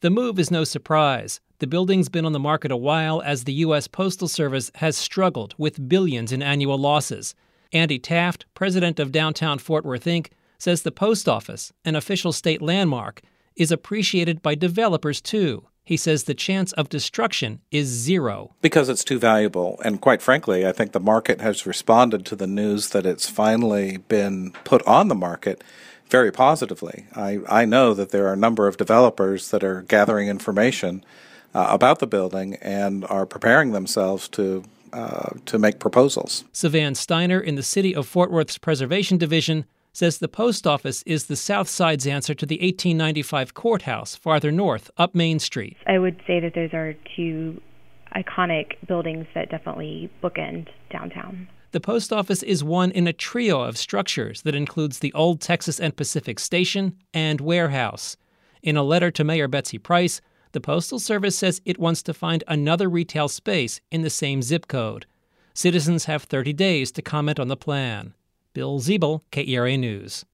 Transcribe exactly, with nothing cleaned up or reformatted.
The move is no surprise. The building's been on the market a while as the U S Postal Service has struggled with billions in annual losses. Andy Taft, president of Downtown Fort Worth, Incorporated, says the post office, an official state landmark, is appreciated by developers too. He says the chance of destruction is zero. Because it's too valuable. And quite frankly, I think the market has responded to the news that it's finally been put on the market very positively. I, I know that there are a number of developers that are gathering information uh, about the building and are preparing themselves to uh, to make proposals. Savan Steiner in the City of Fort Worth's Preservation Division says the post office is the South Side's answer to the eighteen ninety-five courthouse farther north up Main Street. I would say that those are two iconic buildings that definitely bookend downtown. The post office is one in a trio of structures that includes the old Texas and Pacific Station and warehouse. In a letter to Mayor Betsy Price, the Postal Service says it wants to find another retail space in the same zip code. Citizens have thirty days to comment on the plan. Bill Ziebel, K E R A News.